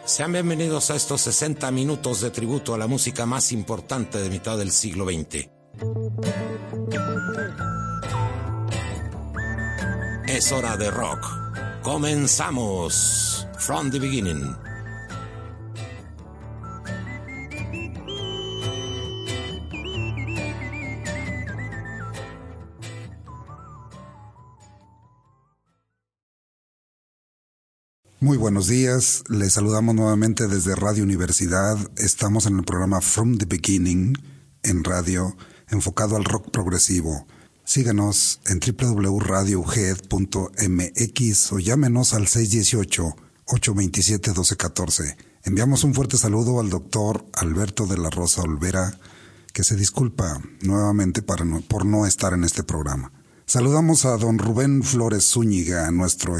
Sean bienvenidos a estos 60 minutos de tributo a la música más importante de mitad del siglo XX. Es hora de rock. Comenzamos. From the beginning. Muy buenos días, les saludamos nuevamente desde Radio Universidad. Estamos en el programa From the Beginning, en radio, enfocado al rock progresivo. Síganos en www.radiohead.mx o llámenos al 618-827-1214. Enviamos un fuerte saludo al doctor Alberto de la Rosa Olvera, que se disculpa nuevamente por no estar en este programa. Saludamos a don Rubén Flores Zúñiga, nuestro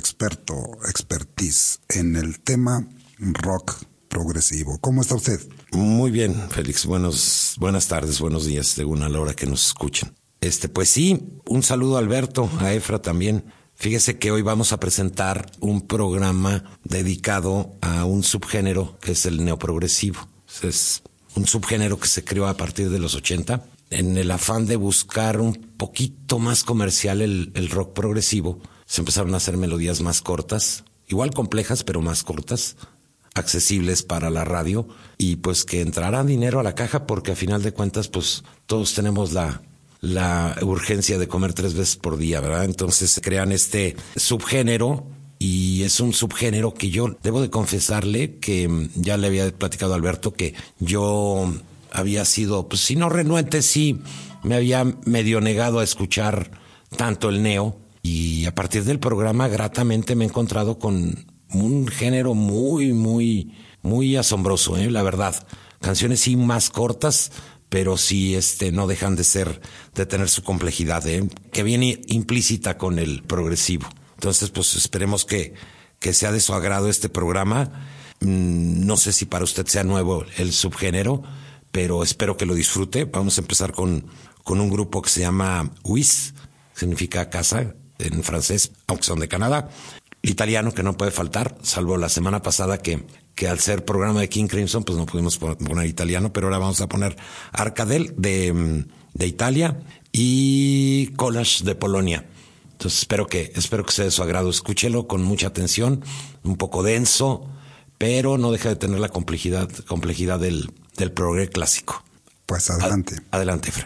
expertise en el tema rock progresivo. ¿Cómo está usted? Muy bien, Félix. Buenas tardes, buenos días, según a la hora que nos escuchen. Pues sí, un saludo a Alberto, a Efra también. Fíjese que hoy vamos a presentar un programa dedicado a un subgénero que es el neoprogresivo. Es un subgénero que se creó a partir de los 80. En el afán de buscar un poquito más comercial el rock progresivo, se empezaron a hacer melodías más cortas, igual complejas, pero más cortas, accesibles para la radio, y pues que entrará dinero a la caja, porque a final de cuentas, pues todos tenemos la urgencia de comer 3 veces por día, ¿verdad? Entonces se crean este subgénero, y es un subgénero que yo debo de confesarle que ya le había platicado a Alberto que yo había sido, pues si no renuente, sí, me había medio negado a escuchar tanto el neo, y a partir del programa gratamente me he encontrado con un género muy, muy, muy asombroso, la verdad. Canciones sí más cortas, pero sí no dejan de tener su complejidad, que viene implícita con el progresivo. Entonces, pues esperemos que sea de su agrado este programa. No sé si para usted sea nuevo el subgénero, pero espero que lo disfrute. Vamos a empezar con un grupo que se llama Wiz, significa casa en francés, aunque son de Canadá. Italiano, que no puede faltar, salvo la semana pasada que al ser programa de King Crimson, pues no pudimos poner italiano, pero ahora vamos a poner Arcadel de Italia y Collage de Polonia. Entonces espero que sea de su agrado. Escúchelo con mucha atención, un poco denso, pero no deja de tener la complejidad del progre clásico. Pues adelante. Adelante, Fra.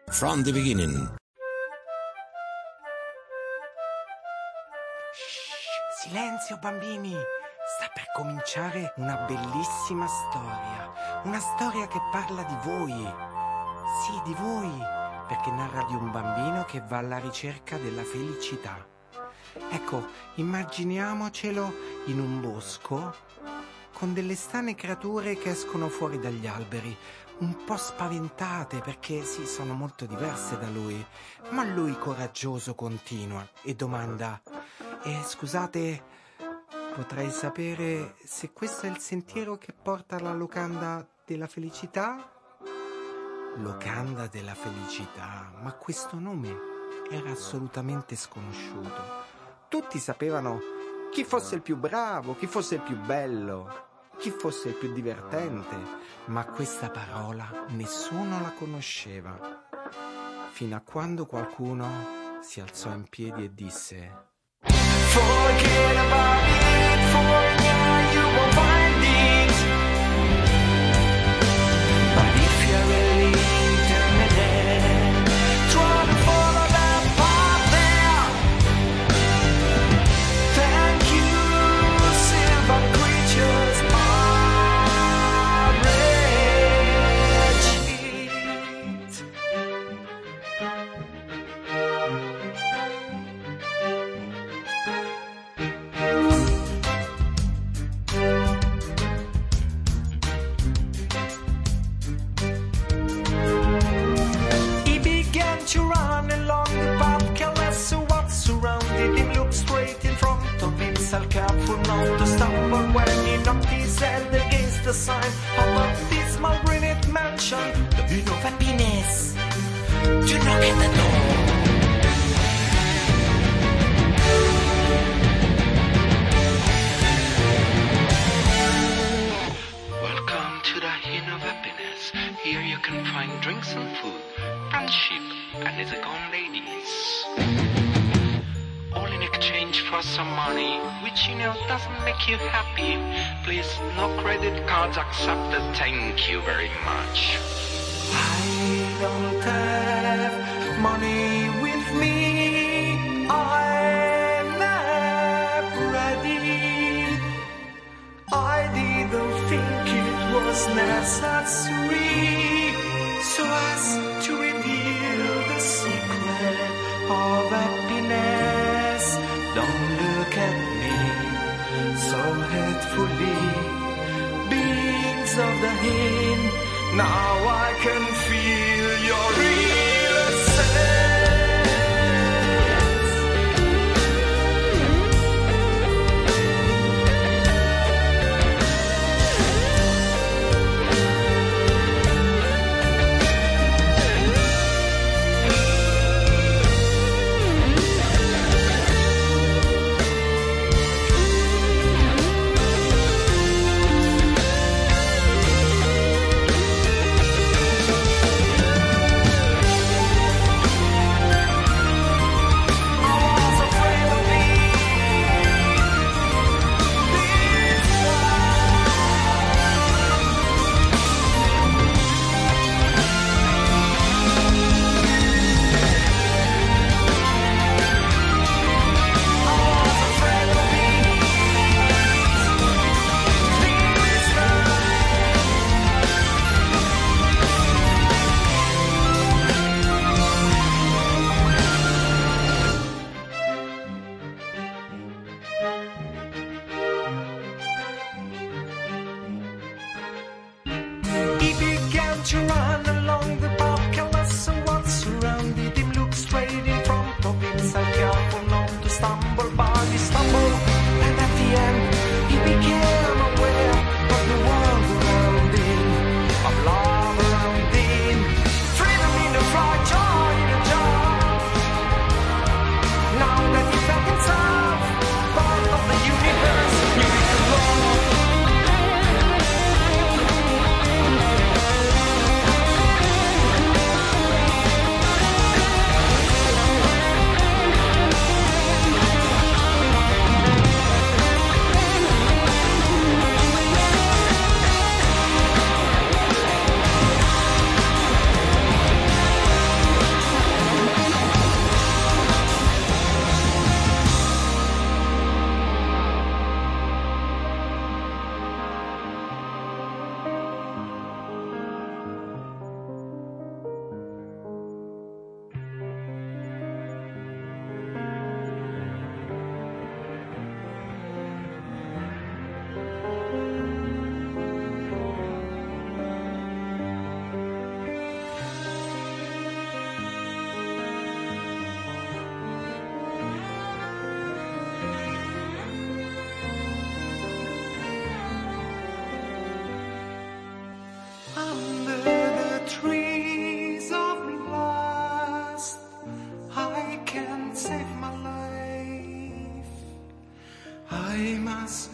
From the Beginning. Silenzio bambini, sta per cominciare una bellissima storia, una storia che parla di voi, sì di voi, perché narra di un bambino che va alla ricerca della felicità. Ecco, immaginiamocelo in un bosco con delle strane creature che escono fuori dagli alberi, un po' spaventate perché sì, sono molto diverse da lui, ma lui coraggioso continua e domanda: scusate, potrei sapere se questo è il sentiero che porta alla locanda della felicità? Locanda della felicità, ma questo nome era assolutamente sconosciuto. Tutti sapevano chi fosse il più bravo, chi fosse il più bello, chi fosse il più divertente, ma questa parola nessuno la conosceva, fino a quando qualcuno si alzò in piedi e disse: Forget about it, for now you won't find it. But if you're really determined, try to follow that path there. Thank you, silver creatures are wretched. To run along the path, careless of what surrounded him, looked straight in front of himself, careful not to stumble when he knocked his head against the sign of a dismal ruined mansion, the Inn of Happiness. To knock at the door. Welcome to the Inn of Happiness. Here you can find drinks and food, friendship, and easygoing ladies. All in exchange for some money, which you know doesn't make you happy. Please, no credit cards accepted, thank you very much. I don't have money with me, I'm not ready. I didn't think it was necessary, so as to reveal the secret of happiness. Don't look at me so hatefully, beings of the inn. Now I can feel your real sense.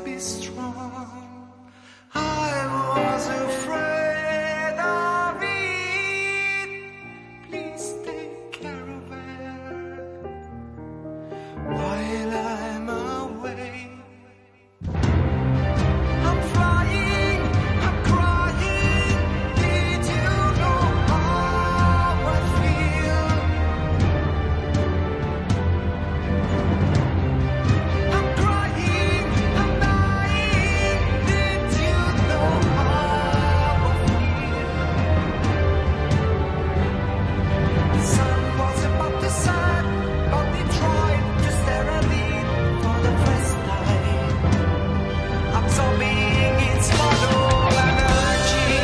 be strong. I was afraid of it. Please take care of her while I'm away. I'm flying, I'm crying. Did you know how I feel? I'm crying, I'm dying. Did you know how I feel? The sun was about to set, but they tried to stare at me for the first time, absorbing its mortal energy.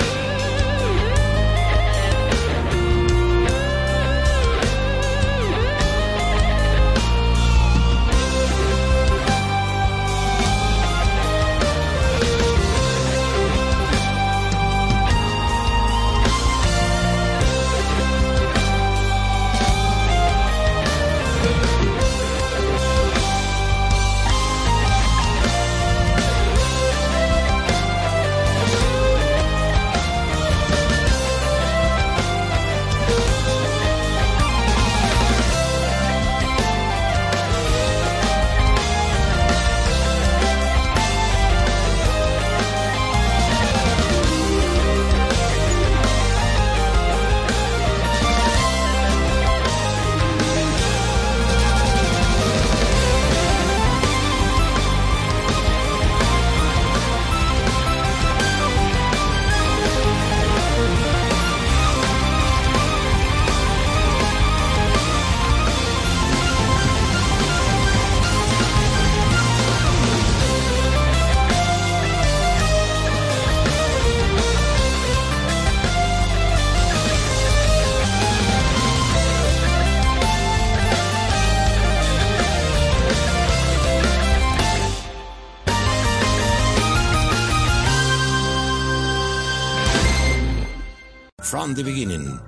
From the beginning.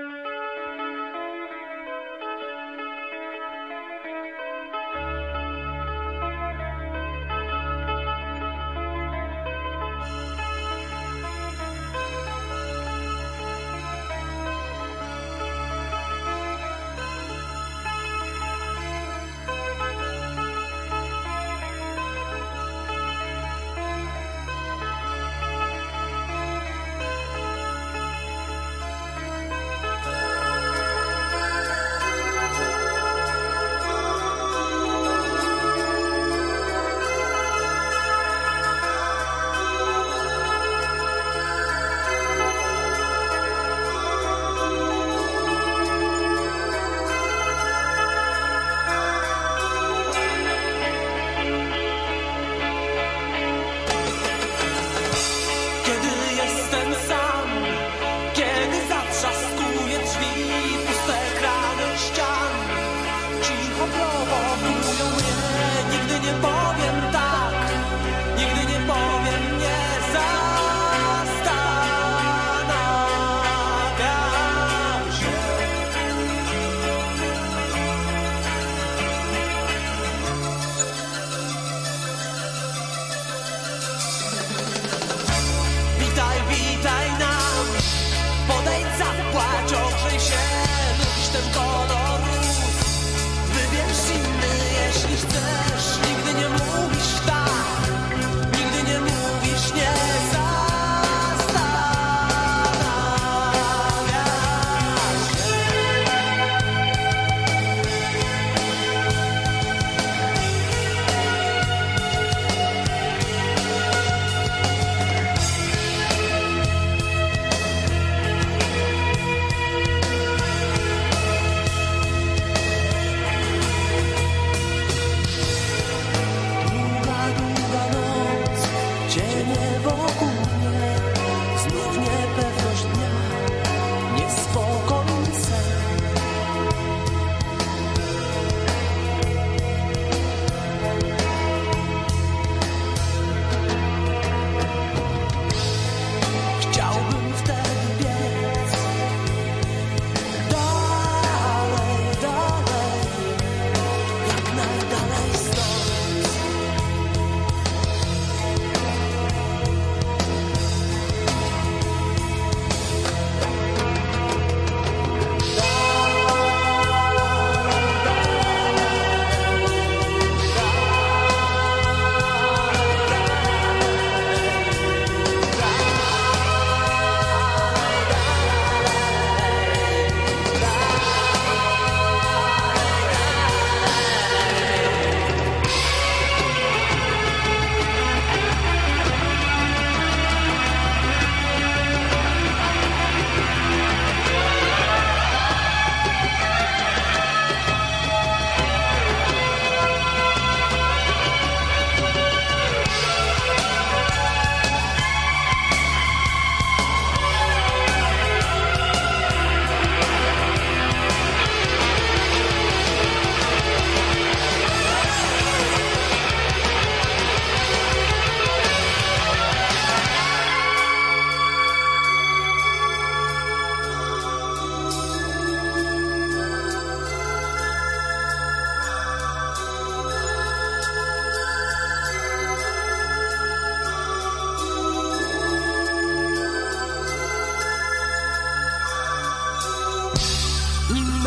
Witaj nam, podejdź, zapłać, ogrzej się, lubisz ten kolor róż. Wybierz inny, jeśli chcesz, nigdy nie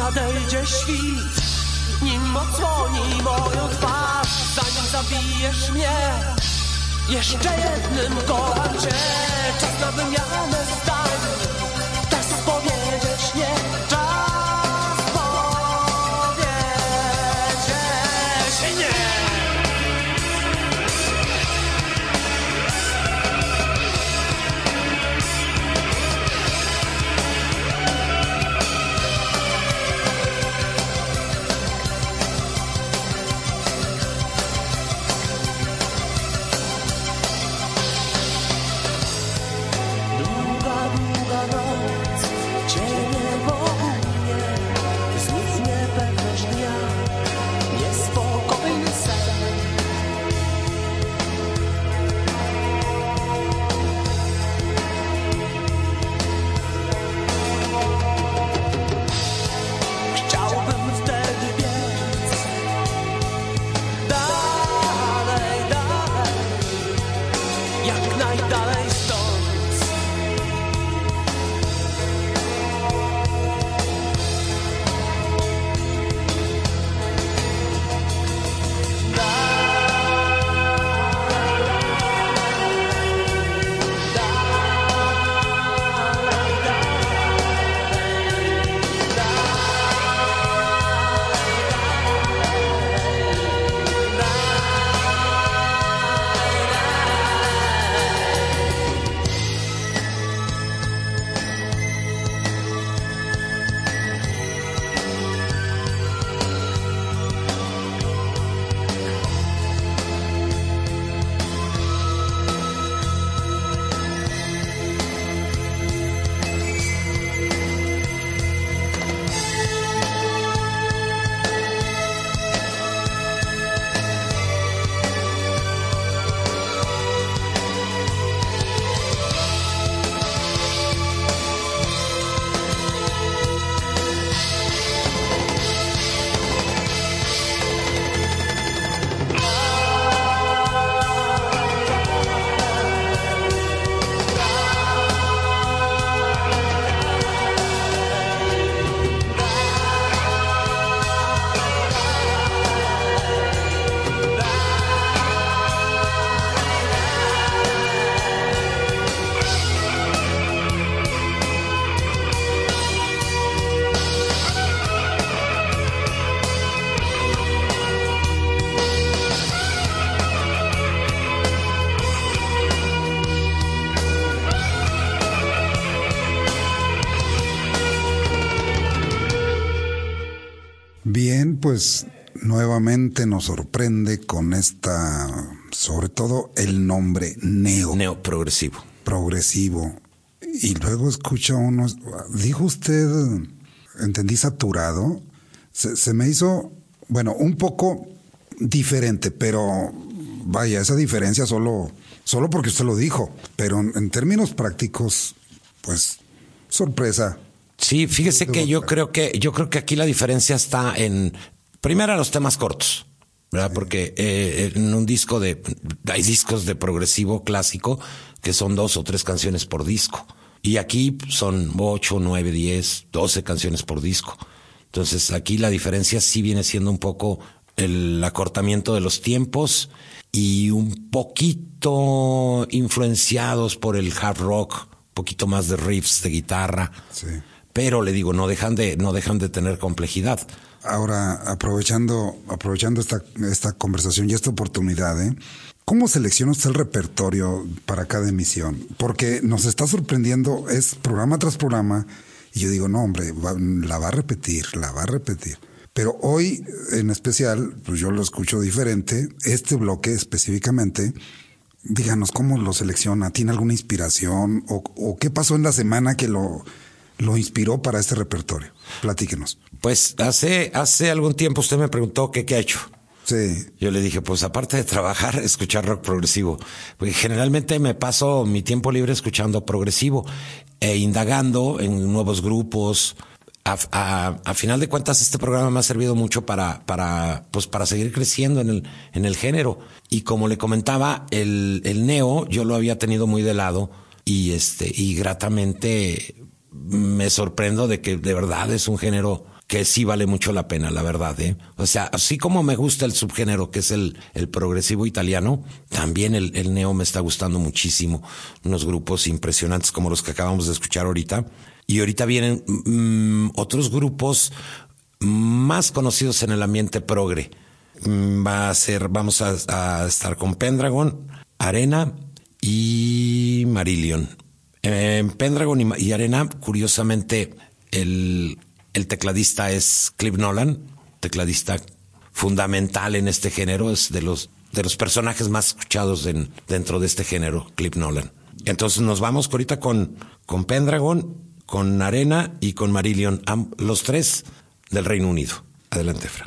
nadejdzie świt, nim odsłoni moją twarz, zanim zabijesz mnie jeszcze jednym kolancie. Czas na wymianę zdań, czas powiedzieć nie, czas powiedzieć nie. Bien, pues nuevamente nos sorprende con sobre todo el nombre Neo. Neo progresivo. Progresivo. Y luego escucha unos, dijo usted, entendí saturado, se me hizo, bueno, un poco diferente, pero vaya, esa diferencia solo porque usted lo dijo, pero en términos prácticos, pues, sorpresa. Sí, fíjese que yo creo que aquí la diferencia está en, primero, los temas cortos, ¿verdad? Sí. Porque en un disco hay discos de progresivo clásico que son 2 o 3 canciones por disco. Y aquí son 8, 9, 10, 12 canciones por disco. Entonces aquí la diferencia sí viene siendo un poco el acortamiento de los tiempos y un poquito influenciados por el hard rock, un poquito más de riffs de guitarra. Sí. Pero le digo, no dejan de tener complejidad. Ahora, aprovechando esta conversación y esta oportunidad, ¿cómo selecciona usted el repertorio para cada emisión? Porque nos está sorprendiendo, es programa tras programa, y yo digo, no, hombre, la va a repetir. Pero hoy, en especial, pues yo lo escucho diferente, este bloque específicamente. Díganos, ¿cómo lo selecciona? ¿Tiene alguna inspiración? ¿O qué pasó en la semana que lo inspiró para este repertorio? Platíquenos. Pues hace algún tiempo usted me preguntó qué ha hecho. Sí. Yo le dije, pues aparte de trabajar, escuchar rock progresivo. Porque generalmente me paso mi tiempo libre escuchando progresivo e indagando en nuevos grupos. A final de cuentas, este programa me ha servido mucho para seguir creciendo en el género. Y como le comentaba, el neo yo lo había tenido muy de lado y gratamente me sorprendo de que de verdad es un género que sí vale mucho la pena, la verdad, ¿eh? O sea, así como me gusta el subgénero que es el progresivo italiano, también el neo me está gustando muchísimo. Unos grupos impresionantes como los que acabamos de escuchar ahorita. Y ahorita vienen otros grupos más conocidos en el ambiente progre. Vamos a estar con Pendragon, Arena y Marillion. Pendragon y Arena, curiosamente, el tecladista es Cliff Nolan, tecladista fundamental en este género, es de los personajes más escuchados dentro de este género, Cliff Nolan. Entonces nos vamos ahorita con Pendragon, con Arena y con Marillion, los tres del Reino Unido. Adelante, Fran.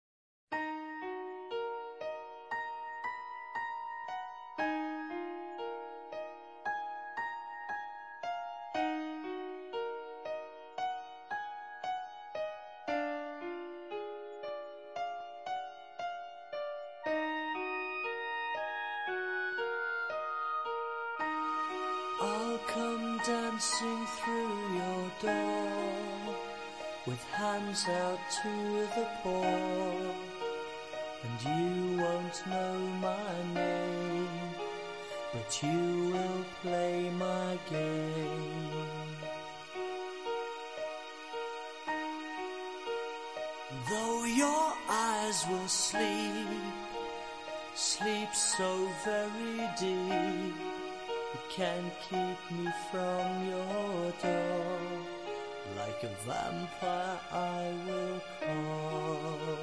I'll come dancing through your door with hands out to the poor, and you won't know my name, but you will play my game. Though your eyes will sleep so very deep, you can't keep me from your door. Like a vampire I will call.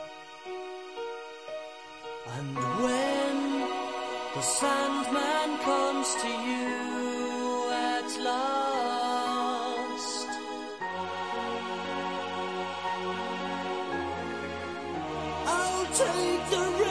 And when the Sandman comes to you at last, I'll take the reins.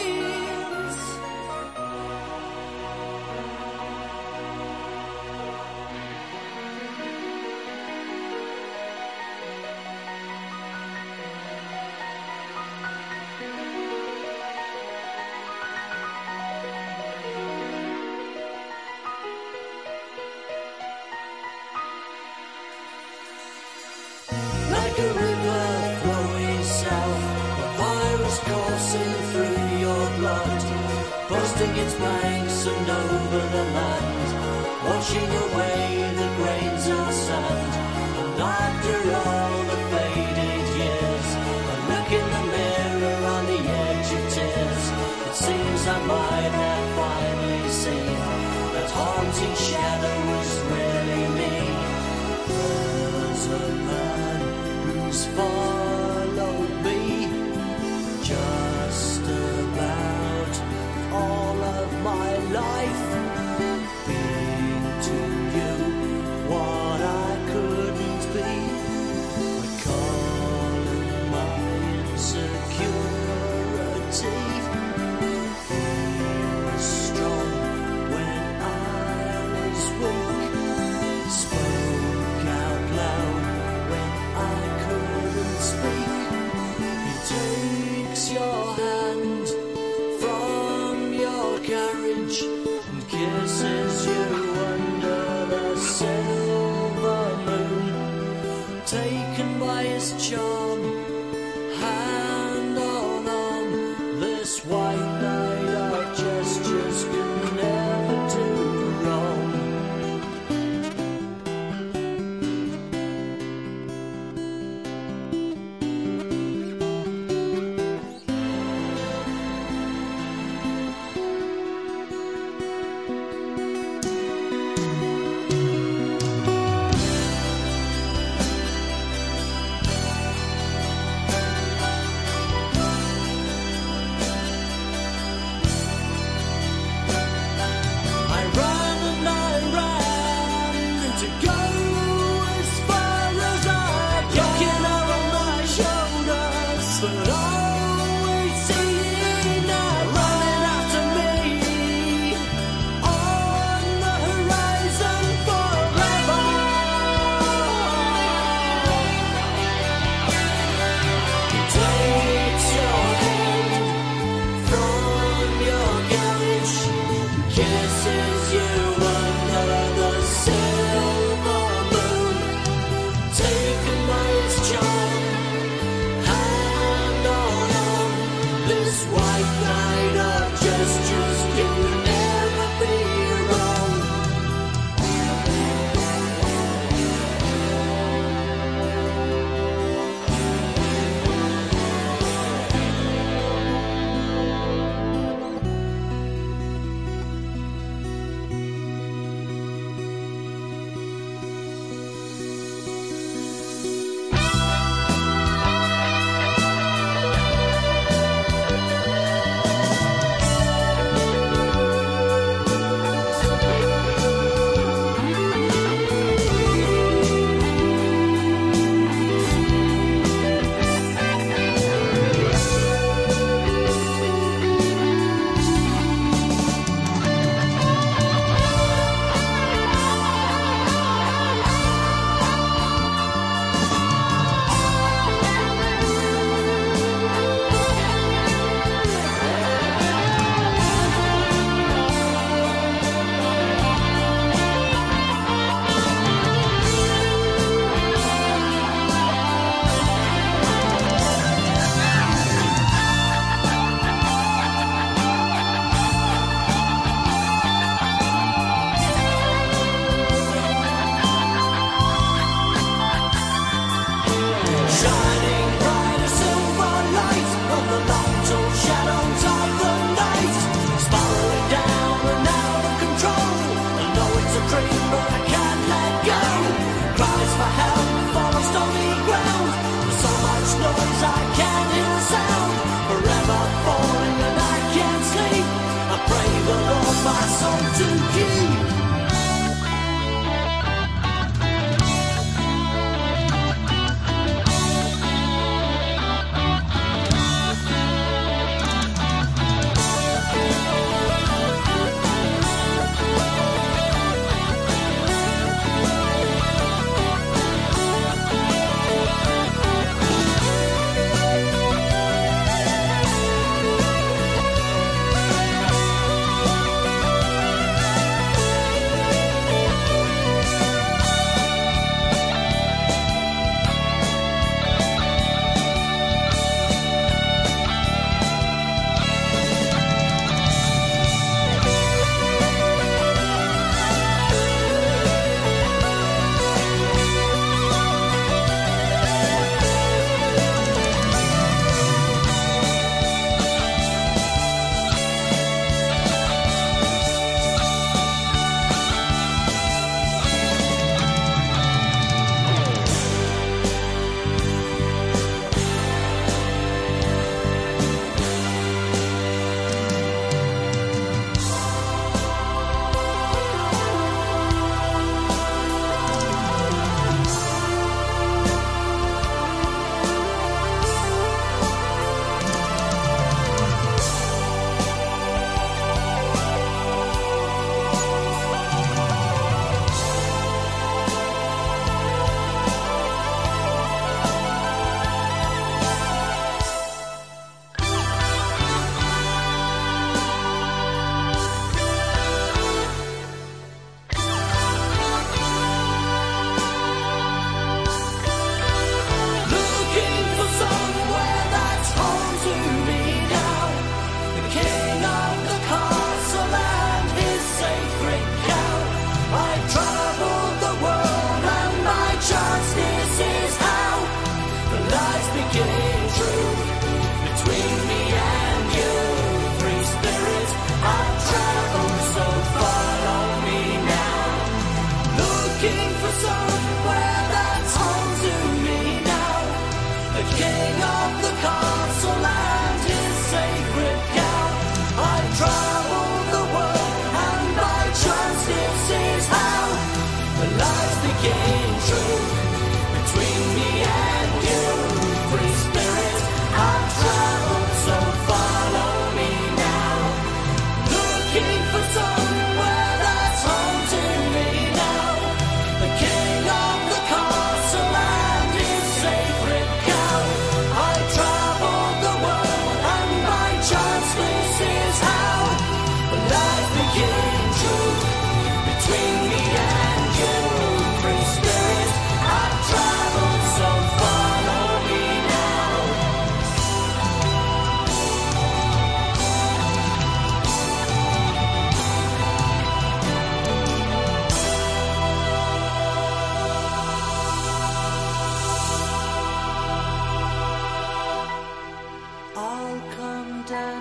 Like a river flowing south, a virus coursing through your blood, bursting its banks and over the land, washing away the grains of sand. And after all the faded years, I look in the mirror on the edge of tears. It seems I might have finally seen that haunting shadow was really me. There's a man who's followed me just about all of my life, being to you what I couldn't be. I call it my insecurity. He was strong when I was weak, spoke out loud when I couldn't speak. He takes your hand from your carriage and kisses you under the silver moon. Taken by his charm, hand on arm, this white knight of gestures can never do wrong. I ran and I ran to go as far as I can. Looking over my shoulders, but always seeing that running after me on the horizon forever. He takes your hand from your carriage, kisses you under the silver moon. Taken by his charm, kind of gestures can never be wrong.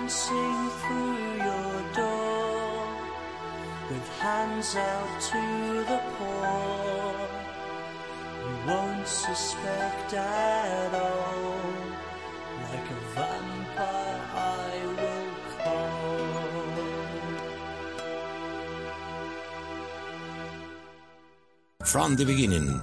dancing through your door with hands out to the poor. You won't suspect at all. Like a vampire I will call. From the beginning.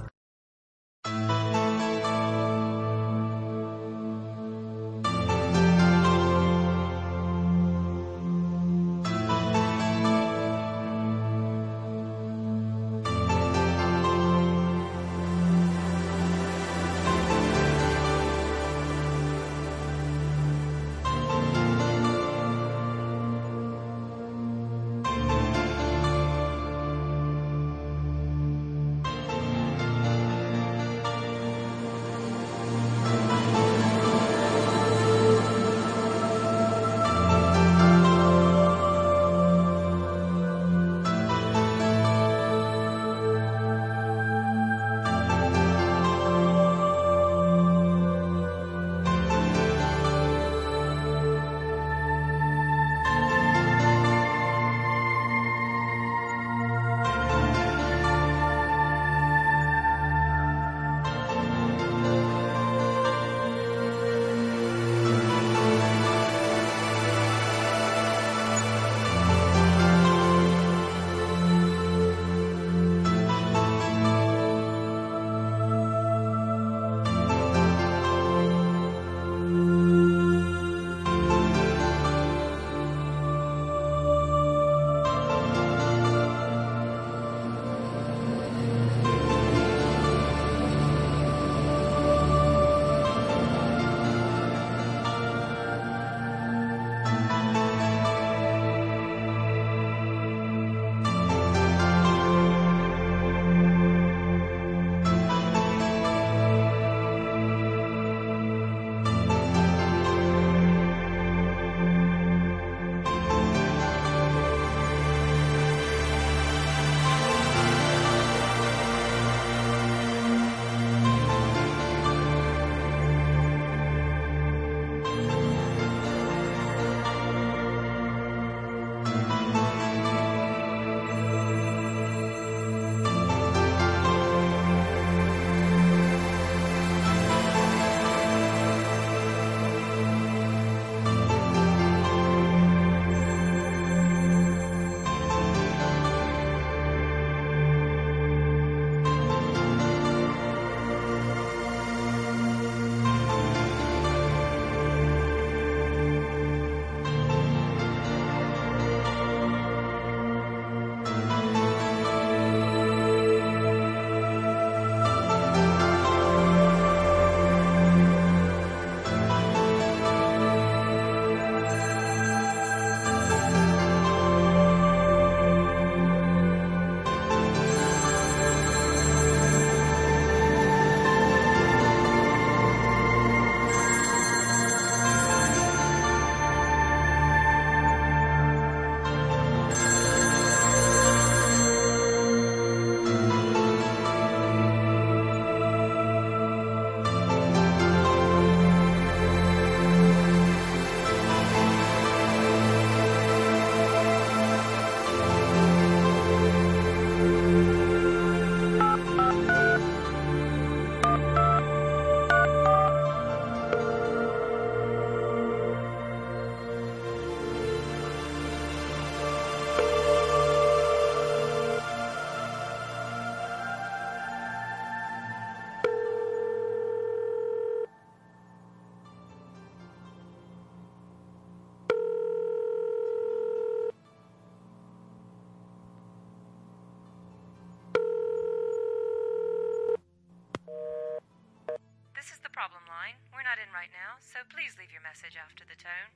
problem line. We're not in right now, so please leave your message after the tone.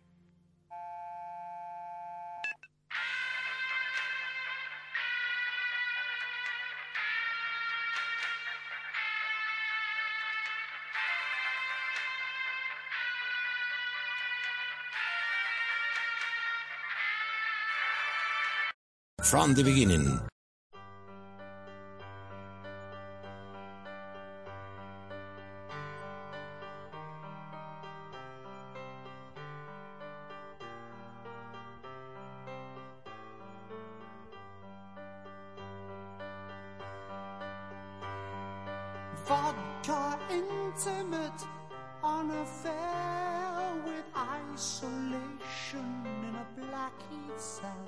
From the beginning. vodka intimate, an affair with isolation in a black heat cell.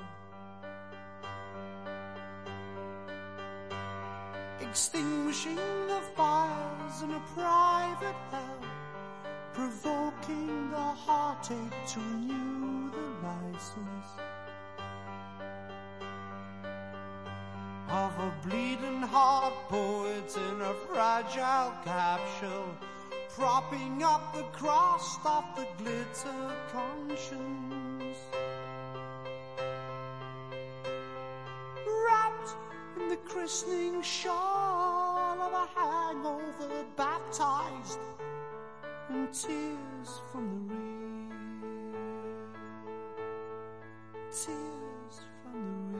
Extinguishing the fires in a private hell, provoking the heartache to renew the license of a bleeding heart poet in a fragile capsule, propping up the crust of the glitter conscience, wrapped in the christening shawl of a hangover, baptized in tears from the real, tears from the real.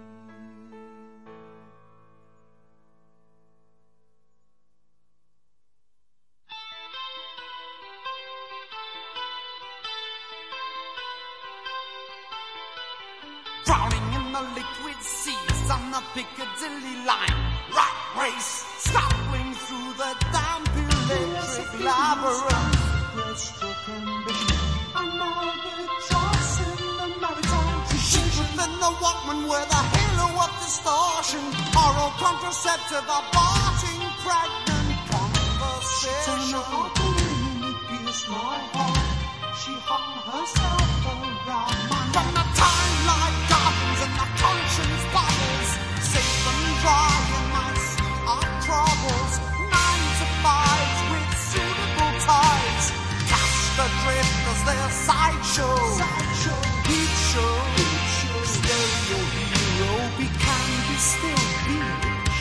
Drowning in the liquid seas on the Piccadilly line, rat race, scuffling through the damp electric labyrinth. Breaststroke ambition, an albatross in the maritime tradition. Within the Walkman with a halo of distortion, oral contraceptive aborting pregnant conversation. She turned her balloon, it pierced my heart. She hung herself around my neck. From the time-like gardens and the conscience bottles, safe and dry in my sea of troubles. 9 to 5 with suitable ties, cast adrift as their sideshow. Heat show, stereo hero, can be still beach.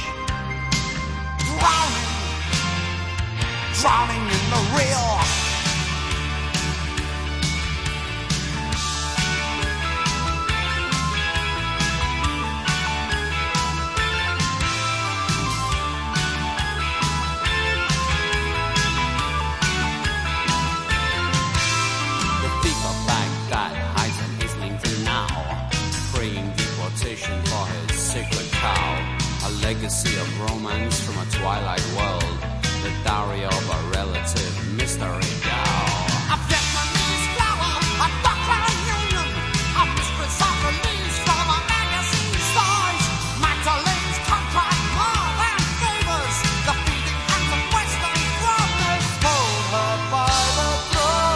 Drowning in the real. For his sacred cow, a legacy of romance from a twilight world, the dowry of a relative mystery gal. A Vietnamese flower, a Buckland Union, a mistress of release from a magazine size. Magdalene's contract more than favors, the feeding hands of Western promise pulled her by the throat.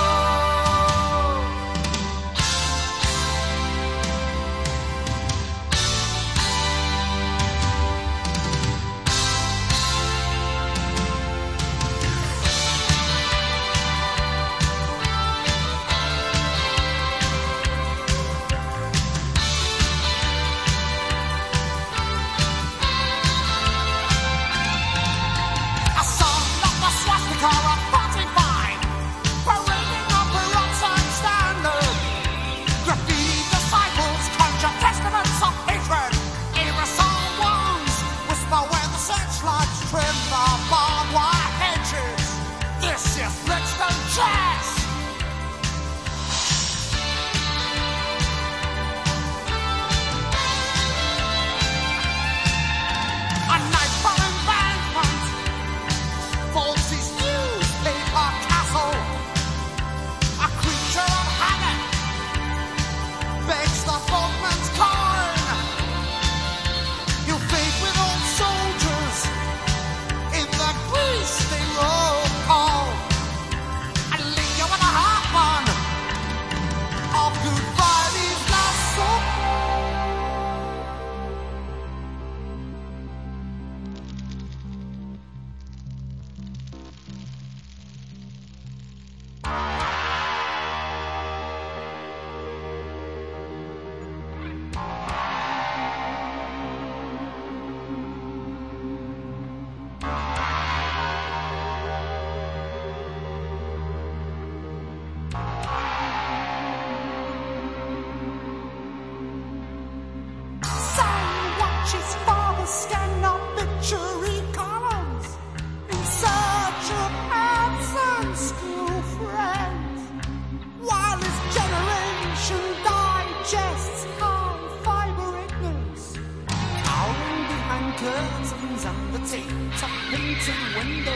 curtains and the tape-top painted windows.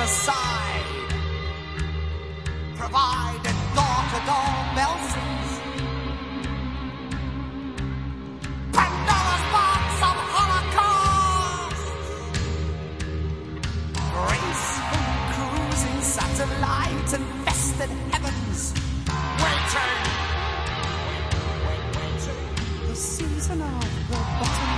the side, providing door-to-door bells, Pandora's box of Holocaust, graceful cruising satellite infested heavens, waiting, the season of the bottom.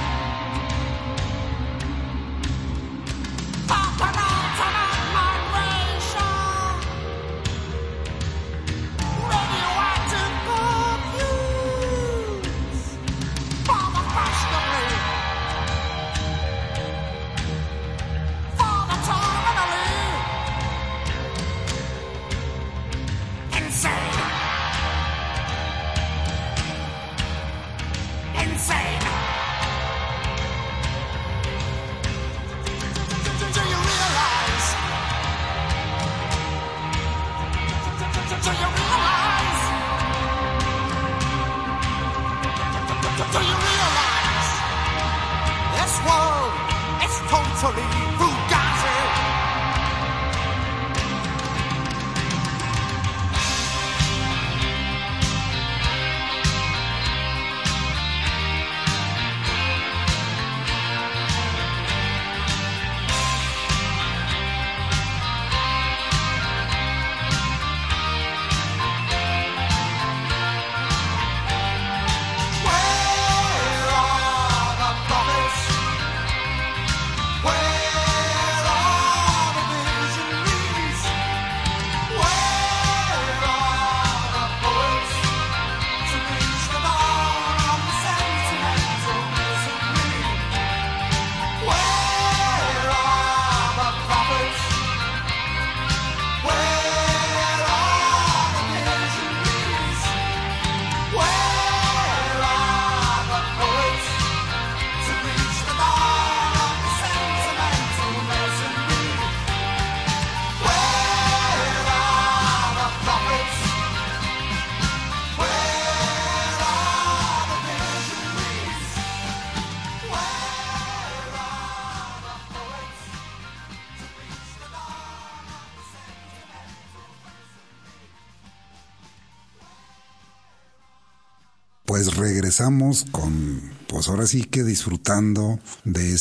Pues regresamos con, pues ahora sí que disfrutando de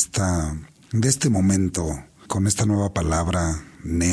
este momento, con esta nueva palabra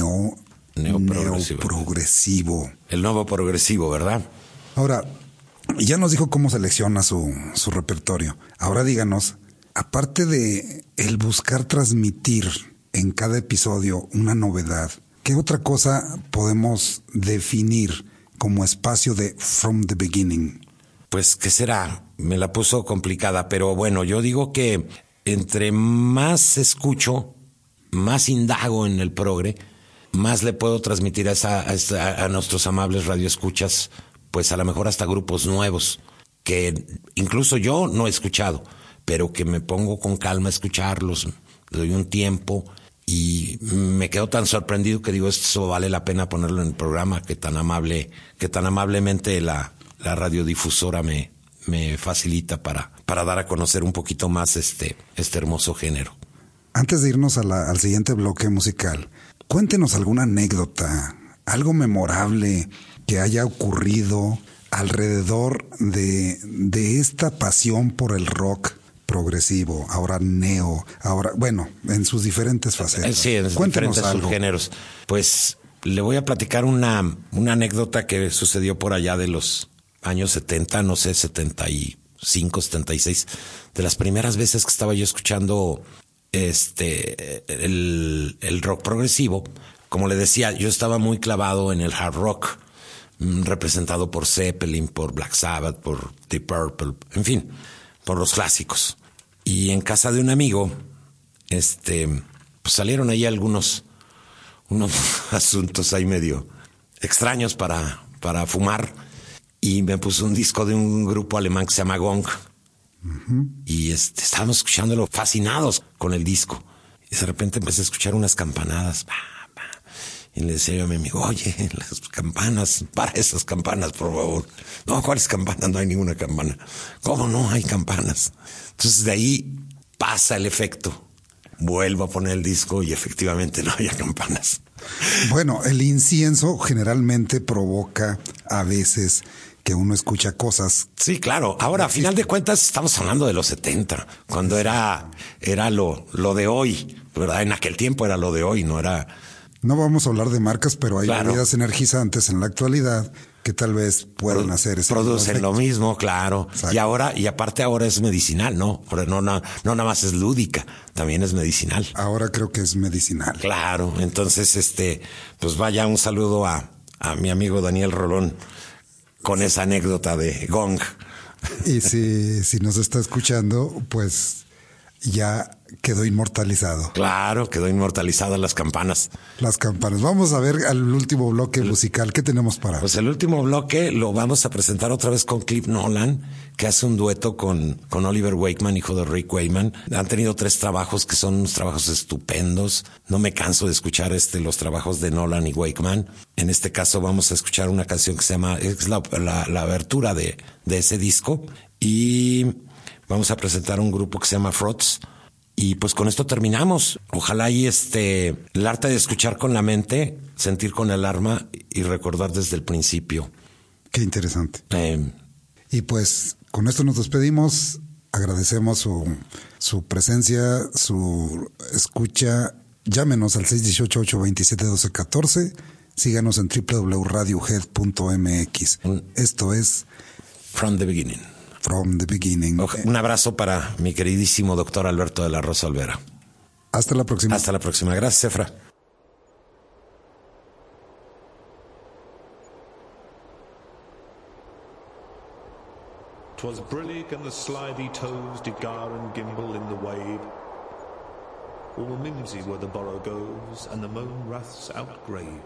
neoprogresivo. El nuevo progresivo, ¿verdad? Ahora, ya nos dijo cómo selecciona su repertorio. Ahora díganos, aparte de el buscar transmitir en cada episodio una novedad, ¿qué otra cosa podemos definir como espacio de From the Beginning? Pues, ¿qué será? Me la puso complicada, pero bueno, yo digo que entre más escucho, más indago en el progre, más le puedo transmitir a nuestros amables radioescuchas, pues a lo mejor hasta grupos nuevos, que incluso yo no he escuchado, pero que me pongo con calma a escucharlos, le doy un tiempo y me quedo tan sorprendido que digo, esto vale la pena ponerlo en el programa, que tan amablemente la radiodifusora me facilita para dar a conocer un poquito más este hermoso género. Antes de irnos al siguiente bloque musical, cuéntenos alguna anécdota, algo memorable que haya ocurrido alrededor de esta pasión por el rock progresivo, ahora neo, bueno, en sus diferentes facetas. Sí, en sus diferentes subgéneros. Pues le voy a platicar una anécdota que sucedió por allá de los años 70, no sé, 75, 76, de las primeras veces que estaba yo escuchando el rock progresivo. Como le decía, yo estaba muy clavado en el hard rock, representado por Zeppelin, por Black Sabbath, por Deep Purple, en fin, por los clásicos. Y en casa de un amigo, pues salieron ahí unos asuntos ahí medio extraños para fumar. Y me puso un disco de un grupo alemán que se llama Gong. Uh-huh. Y estábamos escuchándolo fascinados con el disco. Y de repente empecé a escuchar unas campanadas. Y le decía yo a mi amigo, oye, las campanas, para esas campanas, por favor. No, ¿cuáles campanas? No hay ninguna campana. ¿Cómo no hay campanas? Entonces de ahí pasa el efecto. vuelvo a poner el disco y efectivamente no había campanas. Bueno, el incienso generalmente provoca a veces que uno escucha cosas. Sí, claro. Ahora, a final de cuentas, estamos hablando de los 70, cuando era lo de hoy, ¿verdad? En aquel tiempo era lo de hoy, no era... No vamos a hablar de marcas, pero hay Claro. bebidas energizantes en la actualidad que tal vez puedan hacer ese Producen lo efecto. mismo, claro. Exacto. Y aparte ahora es medicinal, ¿no? Pero no nada más es lúdica, también es medicinal. Ahora creo que es medicinal. Claro, entonces, pues vaya un saludo a mi amigo Daniel Rolón con esa anécdota de Gong. Y si nos está escuchando, pues ya quedó inmortalizado. Claro, quedó inmortalizada las campanas. Las campanas. Vamos a ver al último bloque musical. ¿Qué tenemos para? Pues el último bloque lo vamos a presentar otra vez con Cliff Nolan, que hace un dueto con Oliver Wakeman, hijo de Rick Wakeman. Han tenido 3 trabajos que son unos trabajos estupendos. No me canso de escuchar los trabajos de Nolan y Wakeman. En este caso vamos a escuchar una canción que se llama, es la abertura de ese disco. Y vamos a presentar un grupo que se llama Frogs. Y pues con esto terminamos. Ojalá y el arte de escuchar con la mente, sentir con el alma y recordar desde el principio. Qué interesante. Y pues con esto nos despedimos. Agradecemos su presencia, su escucha. Llámenos al 618-827-1214. Síganos en www.radiohead.mx. Esto es From the Beginning. From the Beginning. Un abrazo para mi queridísimo doctor Alberto de la Rosa Olvera. Hasta la próxima. Hasta la próxima. Gracias, Efra. 'Twas brillig and the slithy toves did gyre and gimble in the wave. All mimsy were the borogoves and the moan raths outgrave.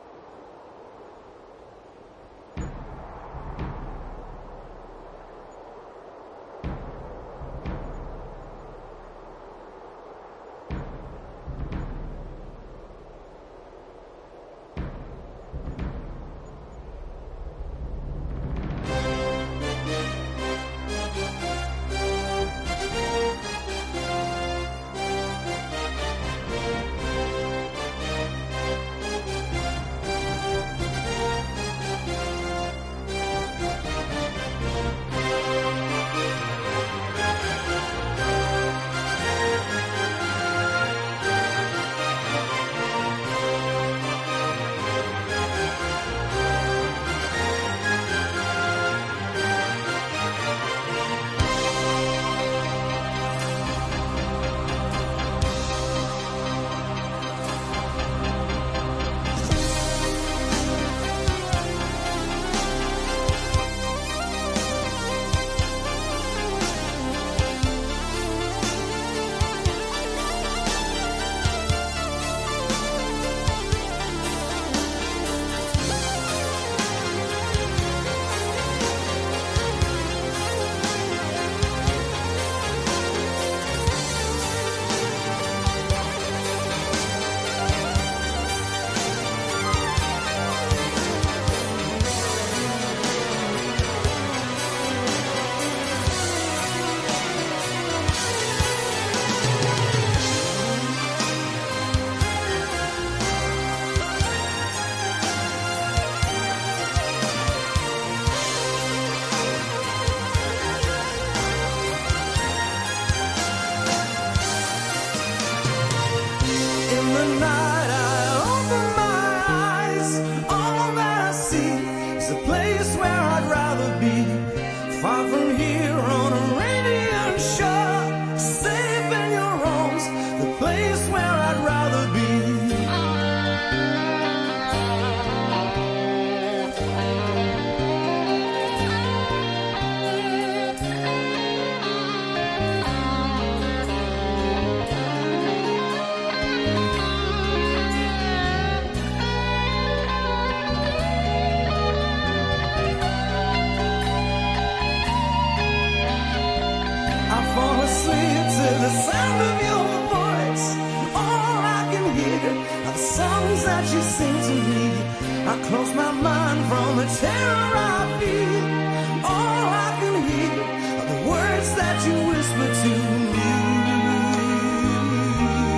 close my mind from the terror I feel. All I can hear are the words that you whisper to me.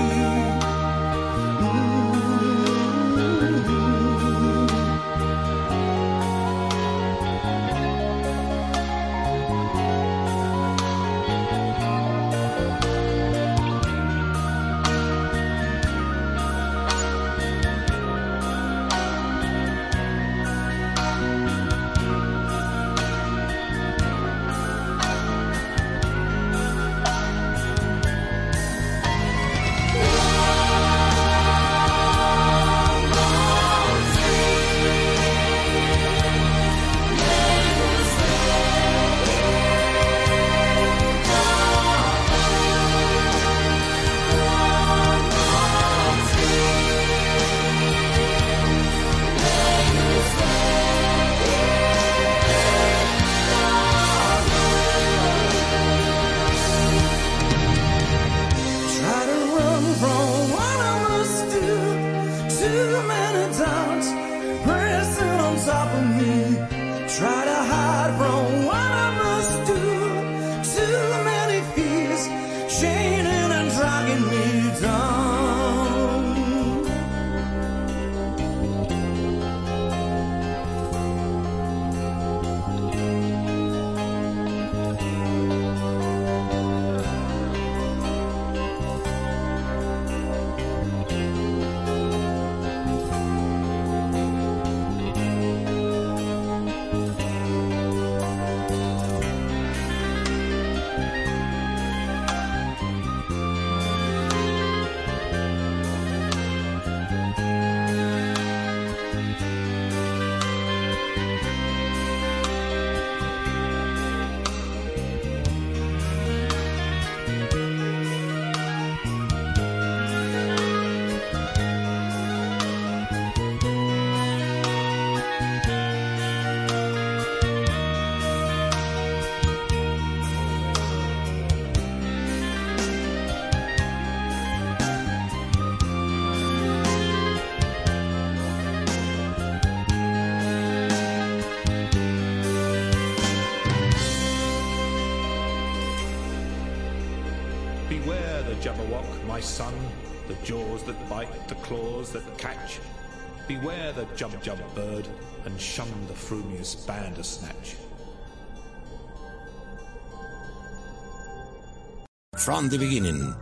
from me. Try to hide from what I must do. Too many fears chaining and dragging me down. Jabberwock, my son, the jaws that bite, the claws that catch. Beware the jub-jub bird, and shun the frumious bandersnatch. From the beginning.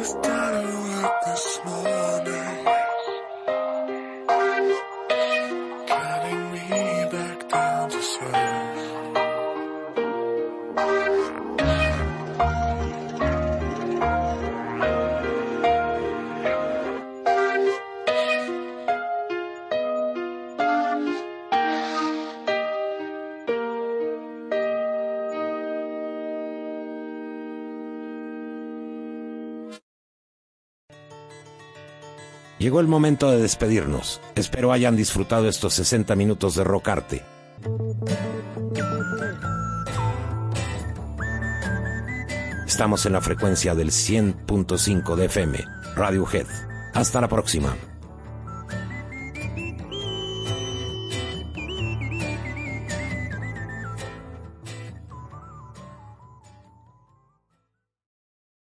Llegó el momento de despedirnos. Espero hayan disfrutado estos 60 minutos de Rockarte. Estamos en la frecuencia del 100.5 de FM, Radiohead. Hasta la próxima.